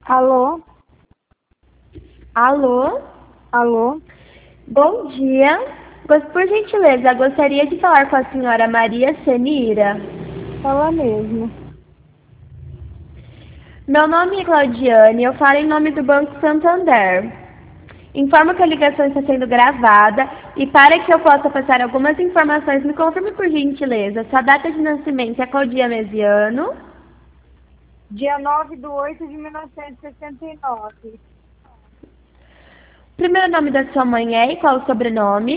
Alô? Alô? Alô? Bom dia. Por gentileza, gostaria de falar com a senhora Maria Senira. Ela mesmo. Meu nome é Claudiane e eu falo em nome do Banco Santander. Informo que a ligação está sendo gravada e para que eu possa passar algumas informações, me confirme por gentileza sua data de nascimento é qual dia, mês e ano? Dia 9/8/1969. Primeiro nome da sua mãe é e qual o sobrenome?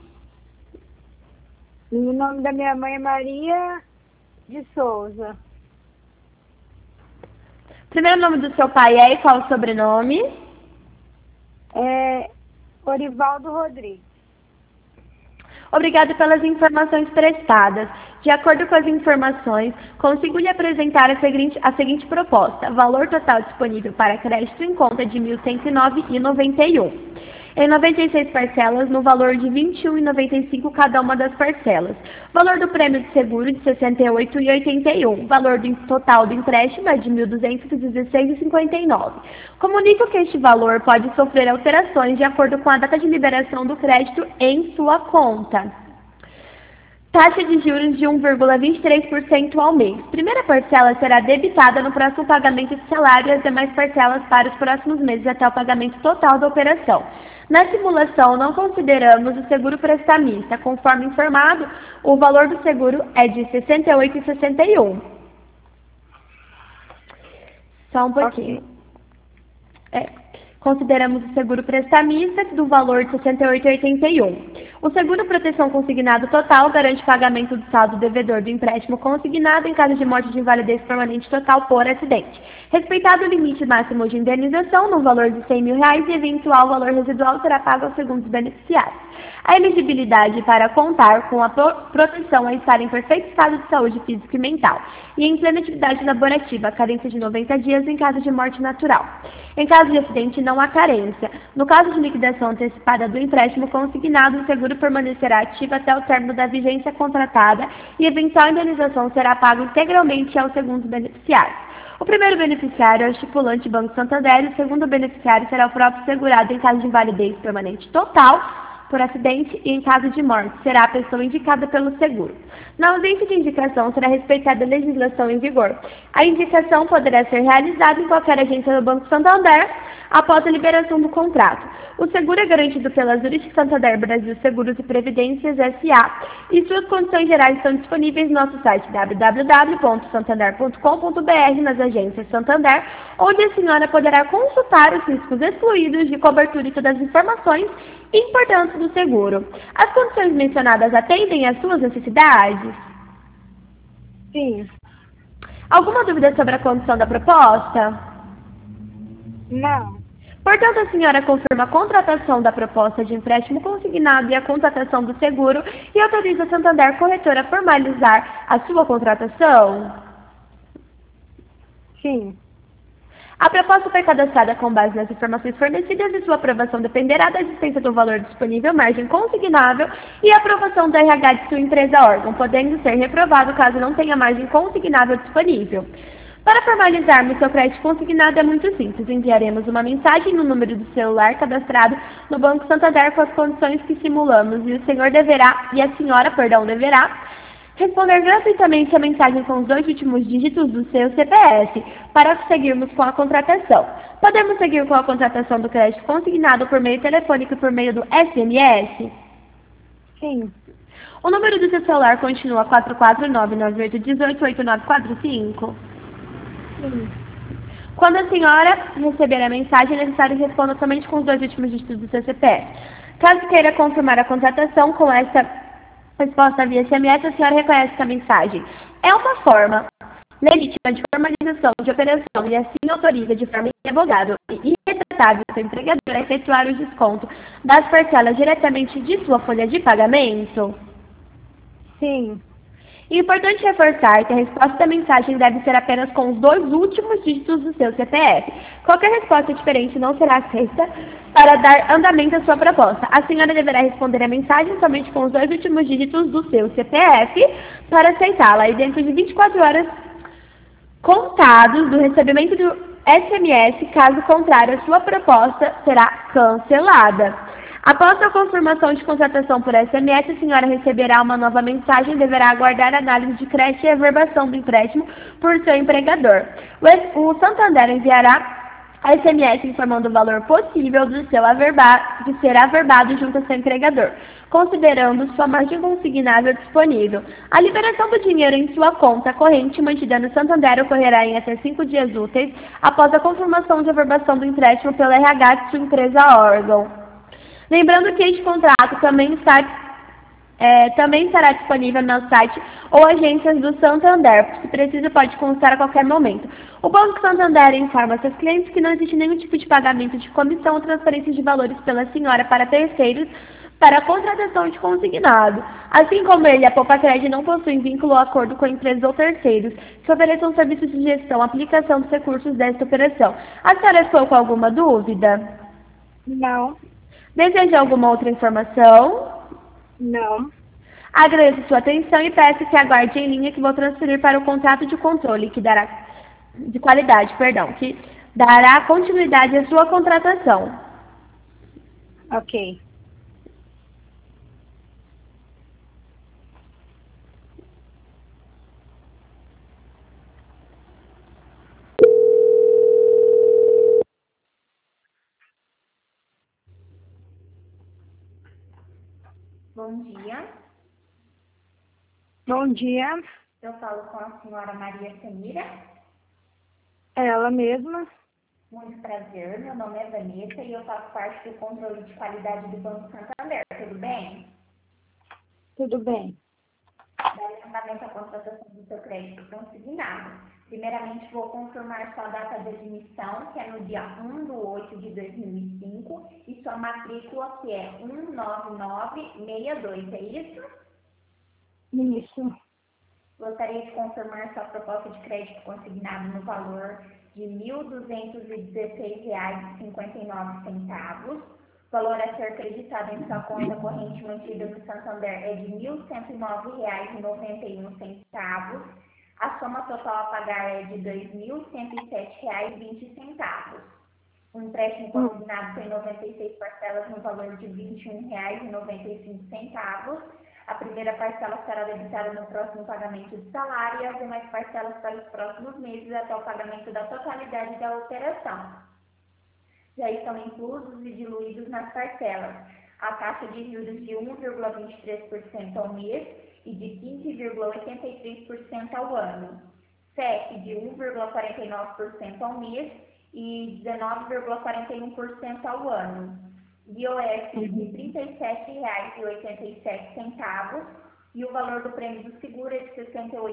E o nome da minha mãe é Maria de Souza. Primeiro nome do seu pai é e qual o sobrenome? É Orivaldo Rodrigues. Obrigado pelas informações prestadas. De acordo com as informações, consigo lhe apresentar a seguinte proposta. Valor total disponível para crédito em conta de R$ 1.109,91. Em 96 parcelas, no valor de R$ 21,95 cada uma das parcelas. Valor do prêmio de seguro de R$ 68,81. Valor total do empréstimo é de R$ 1.216,59. Comunico que este valor pode sofrer alterações de acordo com a data de liberação do crédito em sua conta. Taxa de juros de 1,23% ao mês. Primeira parcela será debitada no próximo pagamento de salário e as demais parcelas para os próximos meses até o pagamento total da operação. Na simulação, não consideramos o seguro prestamista. Conforme informado, o valor do seguro é de R$ 68,61. Só um pouquinho. Consideramos o seguro prestamista do valor de R$ 68,81. O seguro proteção consignado total garante pagamento do saldo devedor do empréstimo consignado em caso de morte de invalidez permanente total por acidente. Respeitado o limite máximo de indenização no valor de R$ 100.000 e eventual valor residual será pago aos segundos beneficiários. A elegibilidade para contar com a proteção é estar em perfeito estado de saúde físico e mental e em plena atividade laborativa, carência de 90 dias em caso de morte natural. Em caso de acidente, não há carência. No caso de liquidação antecipada do empréstimo consignado, o seguro permanecerá ativo até o término da vigência contratada e eventual indenização será paga integralmente aos segundos beneficiários. O primeiro beneficiário é o estipulante Banco Santander e o segundo beneficiário será o próprio segurado em caso de invalidez permanente total por acidente e em caso de morte será a pessoa indicada pelo seguro. Na ausência de indicação, será respeitada a legislação em vigor. A indicação poderá ser realizada em qualquer agência do Banco Santander após a liberação do contrato. O seguro é garantido pela Zurich Santander Brasil Seguros e Previdências S.A. e suas condições gerais estão disponíveis no nosso site www.santander.com.br nas agências Santander, onde a senhora poderá consultar os riscos excluídos de cobertura e todas as informações importantes do seguro. As condições mencionadas atendem às suas necessidades? Sim. Alguma dúvida sobre a condição da proposta? Não. Portanto, a senhora confirma a contratação da proposta de empréstimo consignado e a contratação do seguro e autoriza a Santander Corretora a formalizar a sua contratação? Sim. A proposta foi cadastrada com base nas informações fornecidas e sua aprovação dependerá da existência do valor disponível, margem consignável e aprovação do RH de sua empresa órgão, podendo ser reprovado caso não tenha margem consignável disponível. Para formalizarmos seu crédito consignado é muito simples. Enviaremos uma mensagem no número do celular cadastrado no Banco Santander com as condições que simulamos e a senhora deverá responder gratuitamente a mensagem com os 2 últimos dígitos do seu CPF para seguirmos com a contratação. Podemos seguir com a contratação do crédito consignado por meio telefônico e por meio do SMS? Sim. O número do seu celular continua 44998188945? Sim. Quando a senhora receber a mensagem, é necessário que responda somente com os 2 últimos dígitos do seu CPF. Caso queira confirmar a contratação com essa resposta via SMS, a senhora reconhece que a mensagem é uma forma legítima de formalização de operação e assim autoriza de forma irrevogável e irretratável seu empregador a efetuar o desconto das parcelas diretamente de sua folha de pagamento? Sim. É importante reforçar que a resposta da mensagem deve ser apenas com os 2 últimos dígitos do seu CPF. Qualquer resposta diferente não será aceita para dar andamento à sua proposta. A senhora deverá responder a mensagem somente com os 2 últimos dígitos do seu CPF para aceitá-la. E dentro de 24 horas contados do recebimento do SMS, caso contrário, a sua proposta será cancelada. Após a confirmação de contratação por SMS, a senhora receberá uma nova mensagem e deverá aguardar a análise de crédito e averbação do empréstimo por seu empregador. O Santander enviará a SMS informando o valor possível de ser averbado junto ao seu empregador, considerando sua margem consignável disponível. A liberação do dinheiro em sua conta corrente mantida no Santander ocorrerá em até 5 dias úteis após a confirmação de averbação do empréstimo pelo RH de sua empresa órgão. Lembrando que este contrato também estará disponível no site ou agências do Santander. Se precisa, pode consultar a qualquer momento. O Banco Santander informa seus clientes que não existe nenhum tipo de pagamento de comissão ou transferência de valores pela senhora para terceiros para a contratação de consignado. Assim como ele, a Poupa-Cred não possui vínculo ou acordo com empresas ou terceiros que ofereçam serviços de gestão, aplicação dos recursos desta operação. A senhora ficou com alguma dúvida? Não. Deseja alguma outra informação? Não. Agradeço sua atenção e peço que aguarde em linha que vou transferir para o contrato de controle que dará que dará continuidade à sua contratação. Ok. Bom dia, Bom dia. eu falo com a senhora Maria Samira. Ela mesma. Muito prazer, meu nome é Vanessa e eu faço parte do controle de qualidade do Banco Santander, tudo bem? Tudo bem. Darei andamento à contratação do seu crédito consignado. Primeiramente, vou confirmar sua data de admissão, que é no dia 1/8/2005, e sua matrícula, que é 19962, é isso? Isso. Gostaria de confirmar sua proposta de crédito consignado no valor de R$ 1.216,59. O valor a ser acreditado em sua conta corrente mantida no Santander é de R$ 1.109,91. A soma total a pagar é de R$ 2.107,20. O empréstimo consignado tem 96 parcelas no valor de R$ 21,95. A primeira parcela será debitada no próximo pagamento de salário e as demais parcelas para os próximos meses até o pagamento da totalidade da operação. Já estão inclusos e diluídos nas parcelas a taxa de juros de 1,23% ao mês e de 15,83% ao ano, FEC de 1,49% ao mês e 19,41% ao ano, IOF de R$ 37,87 e o valor do prêmio do seguro é de R$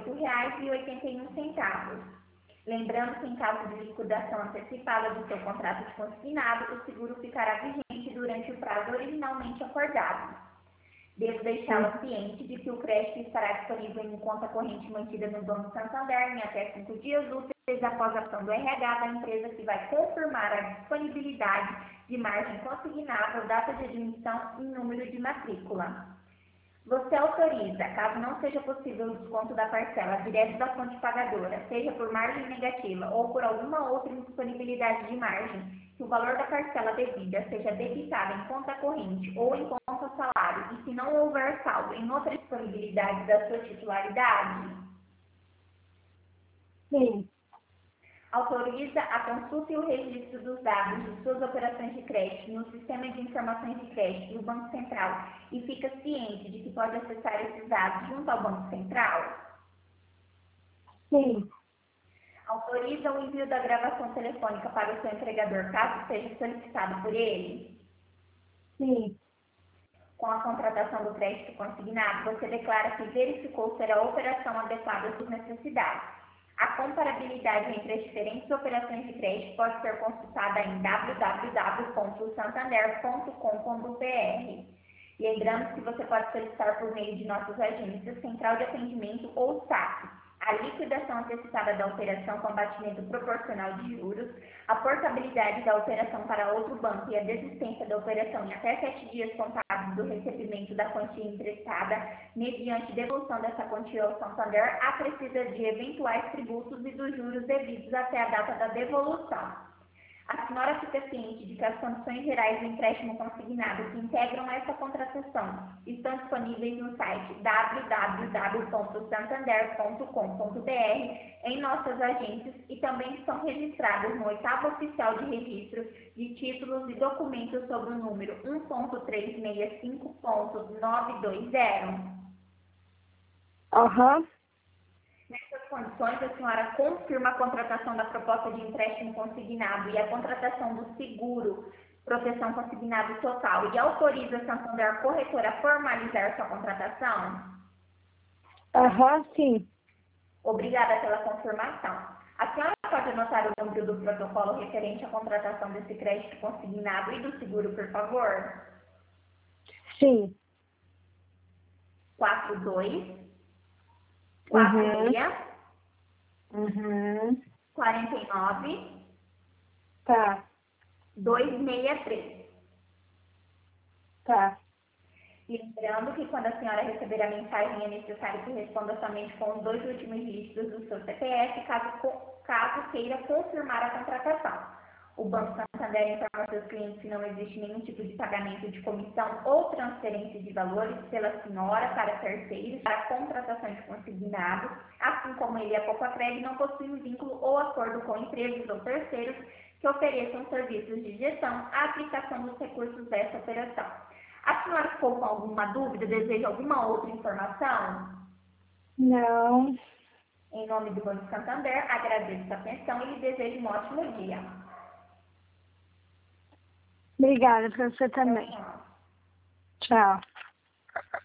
68,81. Lembrando que em caso de liquidação antecipada do seu contrato de consignado, o seguro ficará vigente durante o prazo originalmente acordado. Devo deixá-la ciente de que o crédito estará disponível em conta corrente mantida no Banco Santander em até 5 dias úteis após a ação do RH da empresa, que vai confirmar a disponibilidade de margem consignável, data de admissão e número de matrícula. Você autoriza, caso não seja possível o desconto da parcela direto da fonte pagadora, seja por margem negativa ou por alguma outra indisponibilidade de margem, que o valor da parcela devida seja debitado em conta corrente ou em conta salário, e se não houver saldo em outra disponibilidade da sua titularidade? Sim. Autoriza a consulta e o registro dos dados de suas operações de crédito no Sistema de Informações de Crédito do Banco Central e fica ciente de que pode acessar esses dados junto ao Banco Central? Sim. Autoriza o envio da gravação telefônica para o seu empregador, caso seja solicitado por ele? Sim. Com a contratação do crédito consignado, você declara que verificou ser a operação adequada às suas necessidades. A comparabilidade entre as diferentes operações de crédito pode ser consultada em www.santander.com.br. Lembrando que você pode solicitar por meio de nossas agências, central de atendimento ou SAC. a liquidação antecipada da operação com abatimento proporcional de juros, a portabilidade da operação para outro banco e a desistência da operação em até 7 dias contados do recebimento da quantia emprestada, mediante devolução dessa quantia ao Santander, a precisa de eventuais tributos e dos juros devidos até a data da devolução. A senhora fica ciente de que as condições gerais do empréstimo consignado que integram essa contratação estão disponíveis no site www.santander.com.br em nossas agências e também estão registradas no 8º Oficial de Registro de Títulos e Documentos sob o número 1.365.920. Aham. Nessas condições, a senhora confirma a contratação da proposta de empréstimo consignado e a contratação do seguro proteção consignado total e autoriza a Santander Corretora a formalizar sua contratação? Aham, sim. Obrigada pela confirmação. A senhora pode anotar o número do protocolo referente à contratação desse crédito consignado e do seguro, por favor? Sim. 42 46 49 Tá. 263. Tá. Lembrando que quando a senhora receber a mensagem é necessário que responda somente com os 2 últimos dígitos do seu CPF, caso queira confirmar a contratação. O Banco Santander informa aos seus clientes que não existe nenhum tipo de pagamento de comissão ou transferência de valores pela senhora para terceiros para a contratação de consignado, assim como ele, a Copacred, não possui um vínculo ou acordo com empresas ou terceiros que ofereçam serviços de gestão à aplicação dos recursos dessa operação. A senhora ficou com alguma dúvida? Deseja alguma outra informação? Não. Em nome do Banco Santander, agradeço a atenção e lhe desejo um ótimo dia. Obrigada pra você também. Tchau. Tchau.